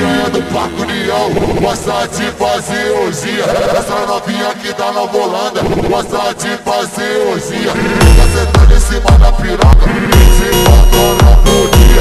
piranha do Parque União gosta de fazer orgia. Essa novinha aqui da Nova Holanda gosta de fazer orgia. Fica sentando em cima da piroca, se mandando a podia.